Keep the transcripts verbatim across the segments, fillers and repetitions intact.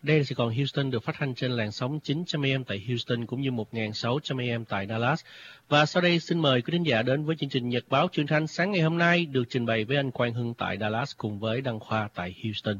Đây là Sài Gòn Houston được phát thanh trên làn sóng chín trăm A M tại Houston cũng như một nghìn sáu trăm A M tại Dallas. Và sau đây xin mời quý thính giả đến với chương trình Nhật báo truyền thanh sáng ngày hôm nay được trình bày với anh Quang Hưng tại Dallas cùng với Đăng Khoa tại Houston.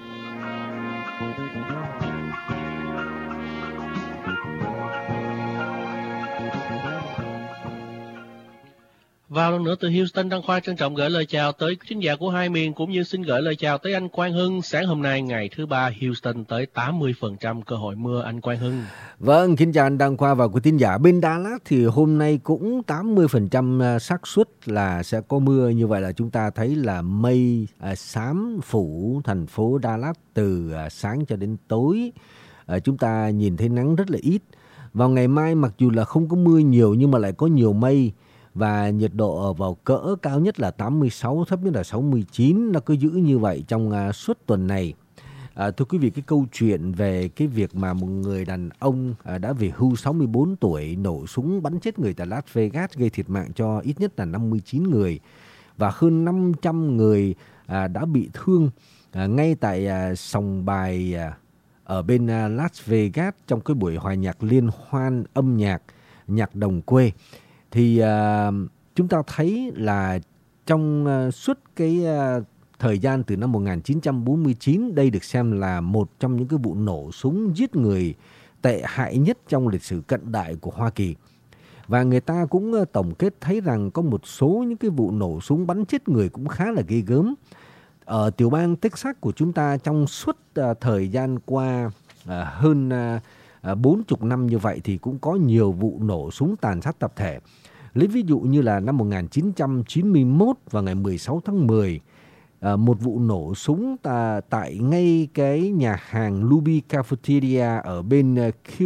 Vào lần nữa từ Houston, Đăng Khoa trân trọng gửi lời chào tới quý thính giả của hai miền cũng như xin gửi lời chào tới anh Quang Hưng. Sáng hôm nay ngày thứ ba, Houston tới tám mươi phần trăm cơ hội mưa, anh Quang Hưng. Vâng, kính chào anh Đăng Khoa và quý thính giả. Bên Dallas thì hôm nay cũng tám mươi phần trăm xác suất là sẽ có mưa. Như vậy là chúng ta thấy là mây à, xám phủ thành phố Dallas từ à, sáng cho đến tối. À, chúng ta nhìn thấy nắng rất là ít. Vào ngày mai mặc dù là không có mưa nhiều nhưng mà lại có nhiều mây. Và nhiệt độ ở vào cỡ cao nhất là tám mươi sáu, thấp nhất là sáu mươi chín. Nó cứ giữ như vậy trong uh, suốt tuần này. À, thưa quý vị, cái câu chuyện về cái việc mà một người đàn ông uh, đã về hưu sáu mươi bốn tuổi nổ súng bắn chết người tại Las Vegas, gây thiệt mạng cho ít nhất là năm mươi chín người. Và hơn năm trăm người uh, đã bị thương uh, ngay tại uh, sòng bài uh, ở bên uh, Las Vegas trong cái buổi hòa nhạc liên hoan âm nhạc, nhạc đồng quê. Thì uh, chúng ta thấy là trong uh, suốt cái uh, thời gian từ năm một nghìn chín trăm bốn mươi chín, đây được xem là một trong những cái vụ nổ súng giết người tệ hại nhất trong lịch sử cận đại của Hoa Kỳ. Và người ta cũng uh, tổng kết thấy rằng có một số những cái vụ nổ súng bắn chết người cũng khá là ghê gớm. Ở tiểu bang Texas của chúng ta trong suốt uh, thời gian qua uh, hơn uh, bốn mươi năm như vậy thì cũng có nhiều vụ nổ súng tàn sát tập thể. Lấy ví dụ như là năm một nghìn chín trăm chín mươi mốt vào ngày mười sáu tháng mười, một vụ nổ súng tại ngay cái nhà hàng Luby Cafeteria ở bên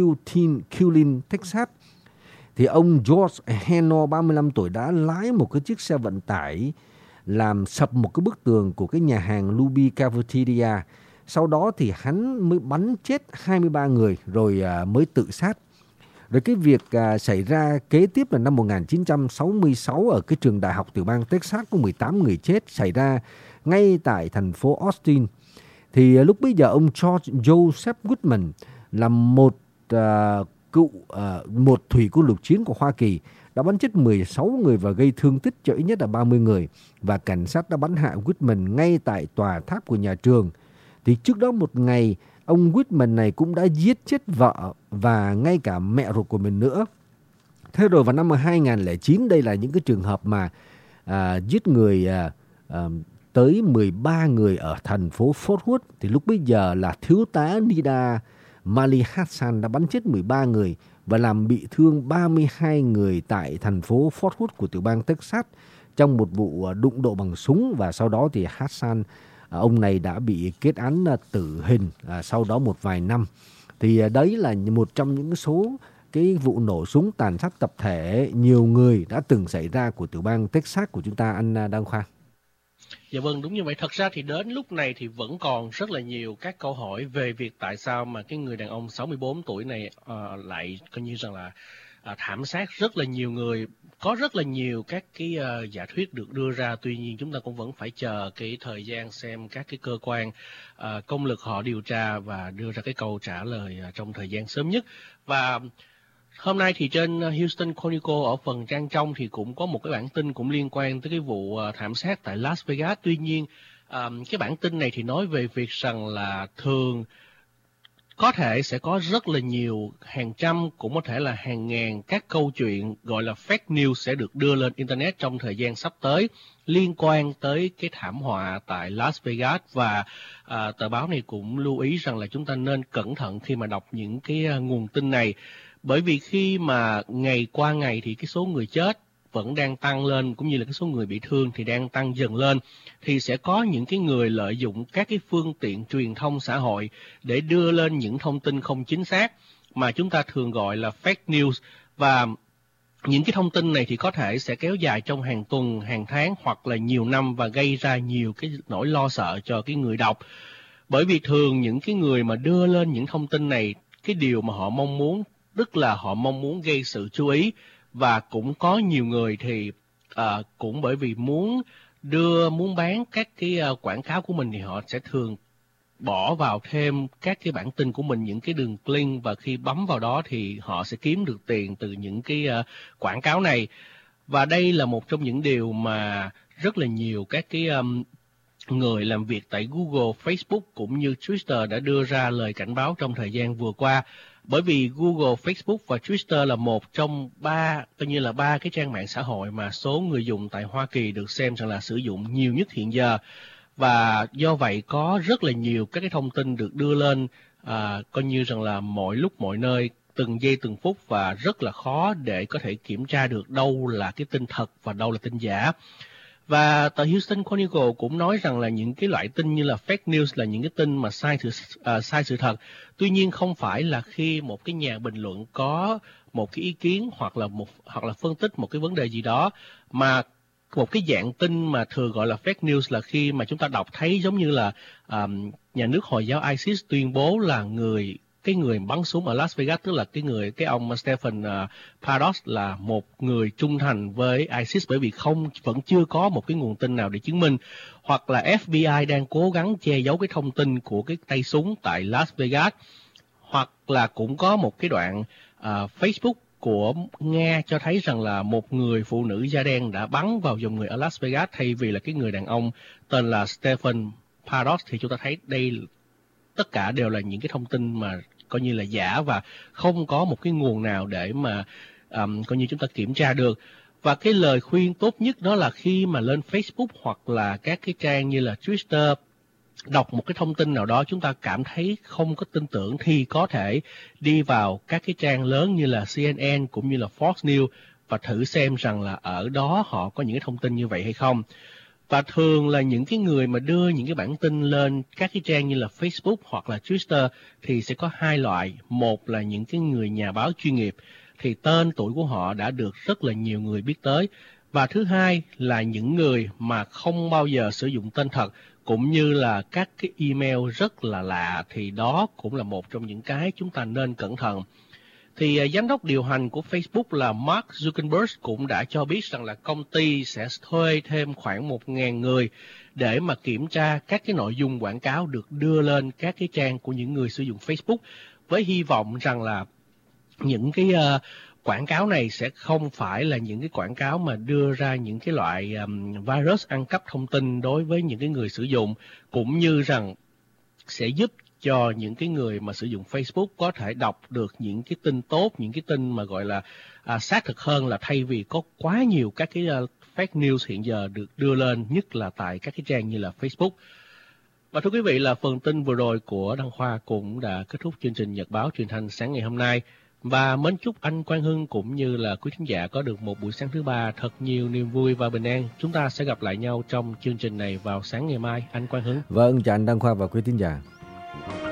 Killeen, Texas. Thì ông George Heno, ba mươi lăm tuổi, đã lái một cái chiếc xe vận tải làm sập một cái bức tường của cái nhà hàng Luby Cafeteria. Sau đó thì hắn mới bắn chết hai mươi ba người rồi mới tự sát. Rồi cái việc à, xảy ra kế tiếp là năm một nghìn chín trăm sáu mươi sáu ở cái trường đại học tiểu bang Texas có mười tám người chết, xảy ra ngay tại thành phố Austin. Thì à, lúc bấy giờ ông George Joseph Goodman là một à, cựu à, một thủy quân lục chiến của Hoa Kỳ đã bắn chết mười sáu người và gây thương tích cho ít nhất là ba mươi người. Và cảnh sát đã bắn hạ Goodman ngay tại tòa tháp của nhà trường. Thì trước đó một ngày, ông Whitman này cũng đã giết chết vợ và ngay cả mẹ ruột của mình nữa. Thế rồi vào năm hai nghìn lẻ chín, đây là những cái trường hợp mà à, giết người à, à, tới mười ba người ở thành phố Fort Worth. Thì lúc bấy giờ là thiếu tá Nida Mali Hassan đã bắn chết mười ba người và làm bị thương ba mươi hai người tại thành phố Fort Worth của tiểu bang Texas trong một vụ đụng độ bằng súng. Và sau đó thì Hassan, ông này đã bị kết án tử hình à, sau đó một vài năm. Thì à, đấy là một trong những số cái vụ nổ súng tàn sát tập thể nhiều người đã từng xảy ra của tiểu bang Texas của chúng ta, anh Đăng Khoa. Dạ vâng, đúng như vậy. Thật ra thì đến lúc này thì vẫn còn rất là nhiều các câu hỏi về việc tại sao mà cái người đàn ông sáu mươi bốn tuổi này uh, lại coi như rằng là uh, thảm sát rất là nhiều người. Có rất là nhiều các cái uh, giả thuyết được đưa ra, tuy nhiên chúng ta cũng vẫn phải chờ cái thời gian xem các cái cơ quan uh, công lực họ điều tra và đưa ra cái câu trả lời uh, trong thời gian sớm nhất. Và hôm nay thì trên Houston Chronicle ở phần trang trong thì cũng có một cái bản tin cũng liên quan tới cái vụ uh, thảm sát tại Las Vegas. Tuy nhiên um, cái bản tin này thì nói về việc rằng là thường có thể sẽ có rất là nhiều, hàng trăm, cũng có thể là hàng ngàn các câu chuyện gọi là fake news sẽ được đưa lên Internet trong thời gian sắp tới liên quan tới cái thảm họa tại Las Vegas. Và à, tờ báo này cũng lưu ý rằng là chúng ta nên cẩn thận khi mà đọc những cái uh, nguồn tin này. Bởi vì khi mà ngày qua ngày thì cái số người chết vẫn đang tăng lên, cũng như là cái số người bị thương thì đang tăng dần lên, thì sẽ có những cái người lợi dụng các cái phương tiện truyền thông xã hội để đưa lên những thông tin không chính xác mà chúng ta thường gọi là fake news. Và những cái thông tin này thì có thể sẽ kéo dài trong hàng tuần, hàng tháng hoặc là nhiều năm và gây ra nhiều cái nỗi lo sợ cho cái người đọc. Bởi vì thường những cái người mà đưa lên những thông tin này, cái điều mà họ mong muốn tức là họ mong muốn gây sự chú ý. Và cũng có nhiều người thì uh, cũng bởi vì muốn đưa, muốn bán các cái uh, quảng cáo của mình thì họ sẽ thường bỏ vào thêm các cái bản tin của mình những cái đường link, và khi bấm vào đó thì họ sẽ kiếm được tiền từ những cái uh, quảng cáo này. Và đây là một trong những điều mà rất là nhiều các cái um, người làm việc tại Google, Facebook cũng như Twitter đã đưa ra lời cảnh báo trong thời gian vừa qua. Bởi vì Google, Facebook và Twitter là một trong ba, coi như là ba cái trang mạng xã hội mà số người dùng tại Hoa Kỳ được xem rằng là sử dụng nhiều nhất hiện giờ. Và do vậy có rất là nhiều các cái thông tin được đưa lên, à, coi như rằng là mọi lúc mọi nơi, từng giây từng phút, và rất là khó để có thể kiểm tra được đâu là cái tin thật và đâu là tin giả. Và tờ Houston Chronicle cũng nói rằng là những cái loại tin như là fake news là những cái tin mà sai sự, uh, sai sự thật. Tuy nhiên không phải là khi một cái nhà bình luận có một cái ý kiến hoặc là một hoặc là phân tích một cái vấn đề gì đó, mà một cái dạng tin mà thường gọi là fake news là khi mà chúng ta đọc thấy giống như là um, nhà nước Hồi giáo ISIS tuyên bố là người cái người bắn súng ở Las Vegas, tức là cái người cái ông Stephen uh, Paddock là một người trung thành với ISIS, bởi vì không vẫn chưa có một cái nguồn tin nào để chứng minh. Hoặc là F B I đang cố gắng che giấu cái thông tin của cái tay súng tại Las Vegas. Hoặc là cũng có một cái đoạn uh, Facebook của Nga cho thấy rằng là một người phụ nữ da đen đã bắn vào dòng người ở Las Vegas thay vì là cái người đàn ông tên là Stephen Paddock. Thì chúng ta thấy đây tất cả đều là những cái thông tin mà coi như là giả và không có một cái nguồn nào để mà um, coi như chúng ta kiểm tra được. Và cái lời khuyên tốt nhất đó là khi mà lên Facebook hoặc là các cái trang như là Twitter, đọc một cái thông tin nào đó chúng ta cảm thấy không có tin tưởng thì có thể đi vào các cái trang lớn như là C N N cũng như là Fox News và thử xem rằng là ở đó họ có những cái thông tin như vậy hay không. Và thường là những cái người mà đưa những cái bản tin lên các cái trang như là Facebook hoặc là Twitter thì sẽ có hai loại. Một là những cái người nhà báo chuyên nghiệp, thì tên tuổi của họ đã được rất là nhiều người biết tới. Và thứ hai là những người mà không bao giờ sử dụng tên thật, cũng như là các cái email rất là lạ, thì đó cũng là một trong những cái chúng ta nên cẩn thận. Thì uh, giám đốc điều hành của Facebook là Mark Zuckerberg cũng đã cho biết rằng là công ty sẽ thuê thêm khoảng một nghìn người để mà kiểm tra các cái nội dung quảng cáo được đưa lên các cái trang của những người sử dụng Facebook, với hy vọng rằng là những cái uh, quảng cáo này sẽ không phải là những cái quảng cáo mà đưa ra những cái loại um, virus ăn cắp thông tin đối với những cái người sử dụng, cũng như rằng sẽ giúp cho những cái người mà sử dụng Facebook có thể đọc được những cái tin tốt, những cái tin mà gọi là à, xác thực hơn, là thay vì có quá nhiều các cái uh, fake news hiện giờ được đưa lên, nhất là tại các cái trang như là Facebook. Và thưa quý vị, là phần tin vừa rồi của Đăng Khoa cũng đã kết thúc chương trình Nhật báo Truyền thanh sáng ngày hôm nay. Và mến chúc anh Quang Hưng cũng như là quý thính giả có được một buổi sáng thứ ba thật nhiều niềm vui và bình an. Chúng ta sẽ gặp lại nhau trong chương trình này vào sáng ngày mai. Anh Quang Hưng. Vâng, chào anh Đăng Khoa và quý thính giả.